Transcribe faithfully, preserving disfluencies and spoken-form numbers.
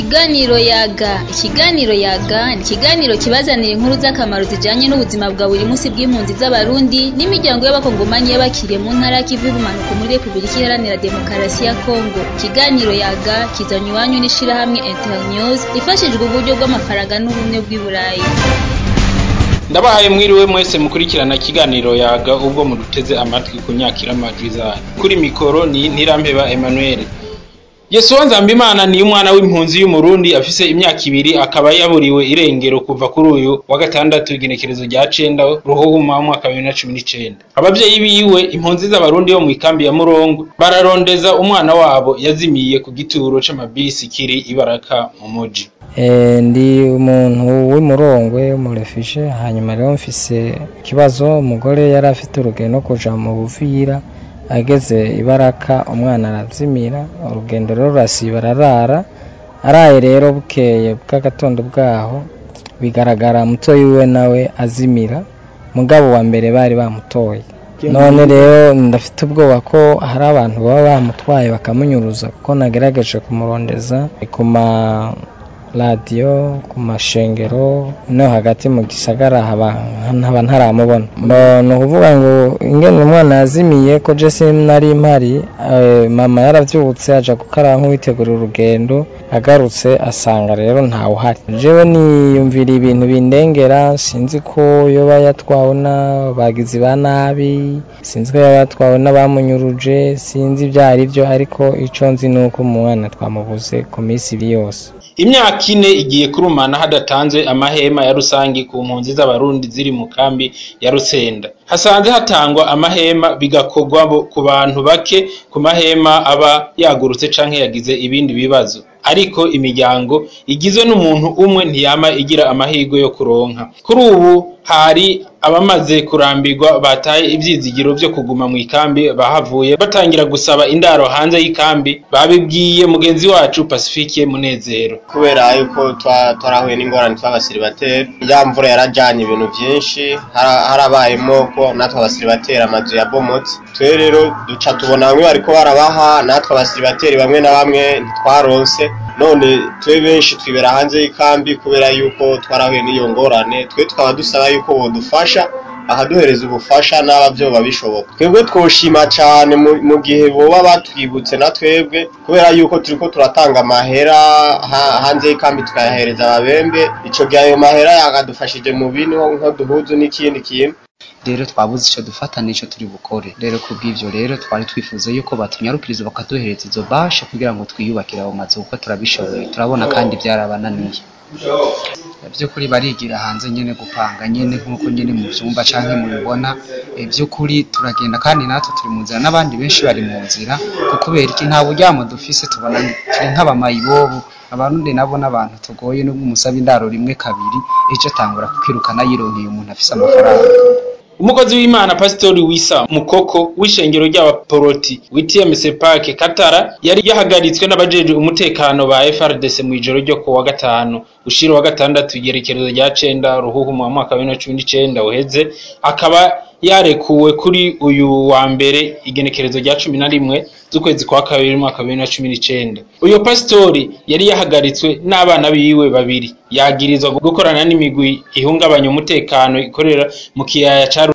Ikiganiro Yaga. Ikiganiro Yaga ni ikiganiro kibazanira inkuru z'akamaro zijanye n'ubuzima bwa buri munsi bw'impunzi z'Abarundi n'imiryango y'abakongomani y'abakiriye mu ntara y'ikivu y'ubumanuko muri Republika Iharanira Demokarasi ya Kongo. Ikiganiro Yaga kizanywe iwanyu n'ishirahamwe Internews rifashijwe uburyo bw'amafaranga n'ubumwe bw'i Burayi. Ndabahaye mwiriwe mwese mukurikirana ikiganiro Yaga ubwo muduteze amatwi kunyakira amajwi zanyu. Kuri mikoro ni Ntirampeba Emmanuel. Yesuwa Nzambimana ni umwana w'impunzi y'Umurundi afise imyaka ibiri akaba yaburiwe irengero kuva kuri uyu wa gatandatu igenekerezo rya cenda ruhuhuma mu mwaka wa bibiri na cumi n'icenda. Abavyeyi biwe impunzi z'Abarundi bo mu ikambi ya Murongo bararondeza umwana wabo yazimiye ku gituro c'amabisi kiri Ibaraka mu muji. Eh ndi umuntu w'Imurongwe mu refugee, hanyuma rero mfise kibazo umugore yari afite urugendo kuja mu Buvira, ageze Ibaraka umwana arazimira, urugendo rero rasiba ararara, araye rero bukeye bw'agatondo bwaho bigaragara mutoyi wiwe nawe azimira, mugabo wa mbere bari bamutoye. None rero ndafite ubwoba ko hari abantu baba bamutwaye bakamunyuruza, kuko nagerageje kumurondeza ku ma radio, ku mashengero no hagati mu gisagara haba ntaramubona. Mbona kuvuga ngo ingene umwana yazimiye ko je sinari impari, mama yaravyutse aja gukara nk'uwitegura urugendo, agarutse asanga rero ntawe uhari. Jewe niyumvira ibintu bindengera, sinzi ko yoba yatwawe n'abagizi ba nabi, sinzi ko yoba yatwawe n'abamunyuruje, sinzi ivyari vyo, ariko ico nzi nuko umwana twamubuze ku misi ibiri yose. Imyaka ine igiye kurumana hadatanzwe amahema ya rusangi ku mpunzi z'Abarundi ziri mu kambi ya Rusenda. Hasanze hatangwa amahema bigakorwa ku bantu bake, ku mahema aba yagurutse canke yagize ibindi bibazo. Ariko imiryango igizwe n'umuntu umwe ntiyama igira amahirwe yo kuronka. Kuri ubu hari abamaze kurambirwa bataye ivyizigiro vyo kuguma mu ikambi bahavuye batangira gusaba indaro hanze y'ikambi, babibwiye mugenzi wacu Pacifique Munezero. Kubera yuko twarahuye n'ingorane tw'abasiribateri, ya mvura yarajanye ibintu vyinshi, harabayemo ko natwe abasiribateri amazu yabomotse. Twe rero duca tubona bamwe bariko barabaha, natwe abasiribateri bamwe na bamwe ntitwaronse. None twe benshi twibera hanze y'ikambi kubera yuko twarahuye n'iyo ngorane. Twe tukaba dusaba yuko bodufasha ahaduhereza ubufasha n'abavyo babishoboka. Twebwe twoshima cyane mu gihe boba batwibutse na twebwe, kubera yuko turiko turatanga amahera hanze y'ikambi tukayahereza ababembe. Ico gihe ayo mahera yakadufashije mu bintu nko duhuzu n'ikindi kintu. Rero twabuze ico dufata n'ico turi bukore. Rero kubw'ivyo rero twari twifuza yuko batunyarukiriza bakaduhereza izo basha kugira ngo twiyubakire abo mazu, kuko turabishoboye, turabona kandi byarabananiye. By'ukuri barigira hanze nyene gupanga nyene nkuko nyene mu vyumba canke mu bibona. By'ukuri turagenda kandi natwe turi mu nzira n'abandi benshi bari mu nzira, kuko kubera iki nta buryamo dufise, tubona turi nk'abamayibobo. Abarundi nabo n'abantu tugoye, n'ubwo umusaba indaro rimwe kabiri ico tangura kukirukana yironkeye umuntu afise amafaranga. Umukozi w'Imana Pastori Wisa Mukoko w'ishengero ry'abaporoti w'T M C Park Katara yari yahagaritswe n'abajeje umutekano ba F R D C mu ijoro ryo ku wa gatanu ushira wa gatandatu igerekerezo rya cenda ruhuhu mu mwaka wa bibiri na cumi n'icenda uheze, akaba yarekuwe kuri uyu wa mbere igenekerezo rya cumi na rimwe z'ukwezi kwa kabiri mu mwaka wa bibiri na cumi n'icenda. Uyo pastori yari yahagaritswe n'abana biwe babiri, yagirizwa gukorana n'imigwi ihungabanya umutekano ikorera mu kiyaya ca